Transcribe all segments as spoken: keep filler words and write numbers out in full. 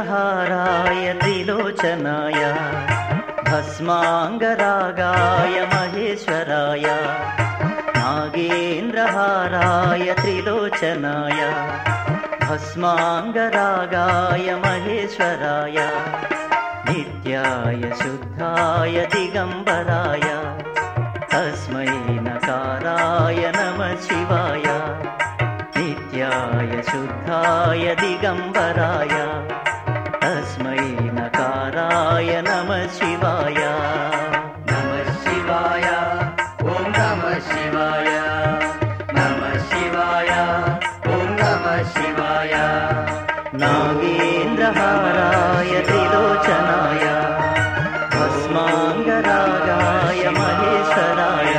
नागेन्द्रहाराय त्रिलोचनाय भस्माङ्गरागाय महेश्वराय नागेन्द्रहाराय त्रिलोचनाय भस्माङ्गरागाय महेश्वराय नित्याय शुद्धाय दिगम्बराय तस्मै नकाराय नमः शिवाय नित्याय शुद्धाय दिगम्बराय तस्मै नकाराय नमः शिवाय नमः शिवाय ॐ नमः शिवाय नमः शिवाय ॐ नमः शिवाय नागेन्द्रहाराय त्रिलोचनाय भस्माङ्गरागाय महेश्वराय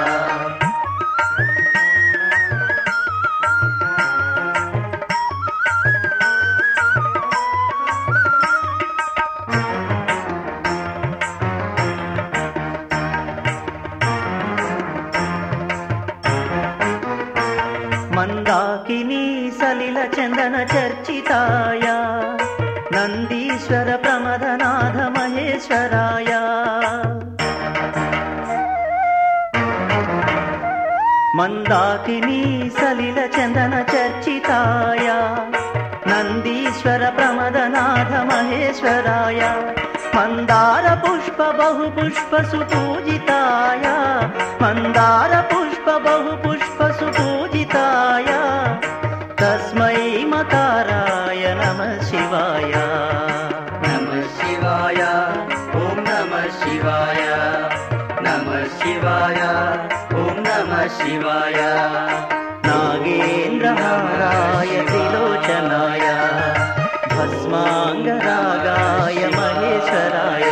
मंदाकिनी सलिल चंदन चर्चिताय नंदीश्वर प्रमदनाथ महेश्वराय मंदाकिनी सलिल चंदन चर्चिताय नंदीश्वर प्रमदनाथ महेश्वराय मंदार पुष्प बहु पुष्प सुपूजिताय मंदार पुष्प बहु पुष्प सुपूजिताय तस्मै मकाराय नमः शिवाय नमः शिवाय ॐ नमः शिवाय नमः शिवाय ॐ नमः शिवाय नागेन्द्रहाराय त्रिलोचनाय भस्माङ्गरागाय महेश्वराय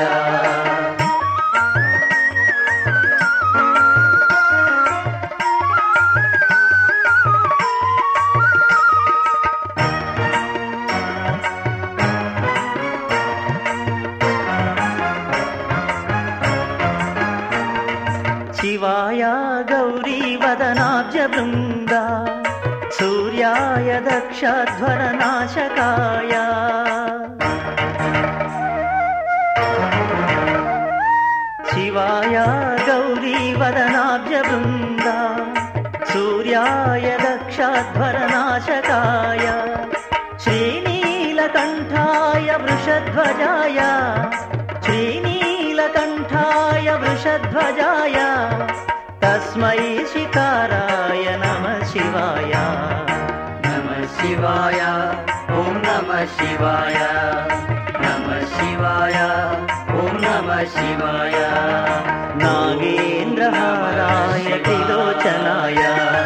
शिवाय गौरी वदनाब्ज वृन्दा सूर्याय दक्षध्वरनाशकाय शिवाय गौरी वदनाब्ज वृन्दा सूर्याय दक्षध्वरनाशकाय श्रीनीलकण्ठाय वृषध्वजाय श्रीनीलकण्ठाय वृषध्वजाय तस्मै शिकाराय नमः शिवाय नमः शिवाय ॐ नमः शिवाय नमः शिवाय ॐ नमः शिवाय नागेन्द्रहाराय त्रिलोचनाय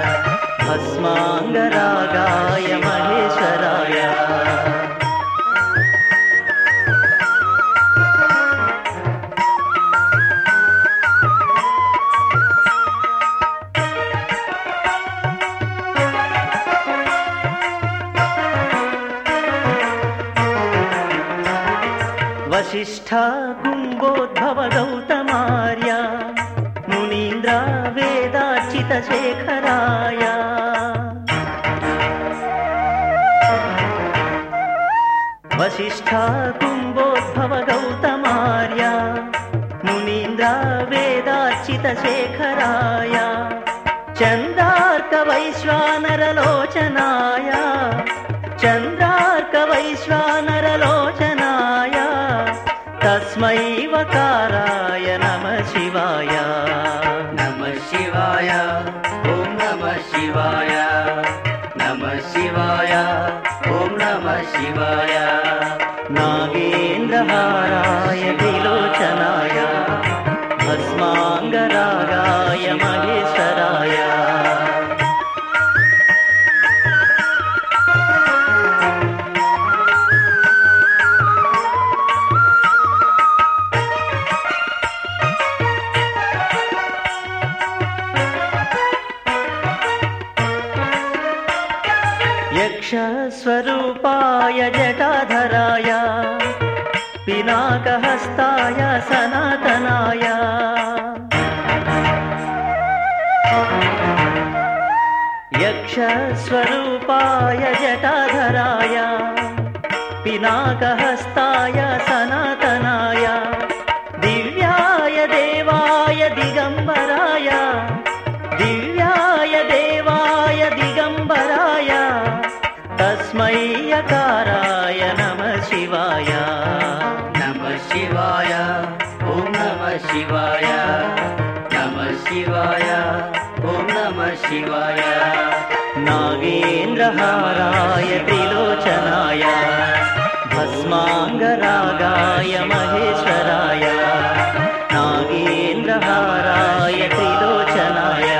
भस्माङ्गरागाय महेश्वराय वशिष्ठ कुम्भोद्भव गौतमार्य मुनीन्द्र वेदार्चित शेखराय वशिष्ठ कुम्भोद्भव गौतमार्य मुनीन्द्र वेदार्चित शेखराय चन्द्रार्क वैश्वानरलोचनाय चन्द्रार्क वैश्वानरलोचनाय तस्मै वकाराय नमः शिवाय नमः शिवाय ॐ नमः शिवाय नमः शिवाय ॐ नमः शिवाय नागेन्द्रहाराय त्रिलोचनाय भस्माङ्गरागाय महेश्वराय यक्षस्वरूपाय जटाधराय पिनाकहस्ताय सनातनाय यक्षस्वरूपाय जटाधराय पिनाकहस्ताय सनातनाय दिव्याय देवाय दिगंबराय दिव्याय देवाय दिगंबराय तस्मै यकाराय नमः शिवाय नमः शिवाय ॐ नमः शिवाय नमः शिवाय ॐ नमः शिवाय नागेन्द्रहाराय त्रिलोचनाय भस्माङ्गरागाय महेश्वराय नागेन्द्रहाराय त्रिलोचनाय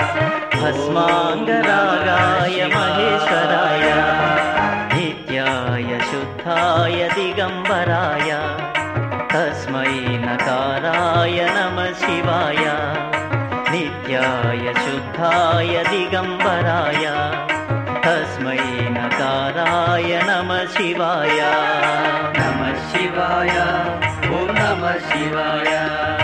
भस्माङ्गरागाय महेश्वराय नित्याय शुद्धाय दिगंबराय तस्मै नकाराय नमः शिवाय नित्याय शुद्धाय दिगंबराय तस्मै नकाराय नमः शिवाय नमः शिवाय ॐ नमः शिवाय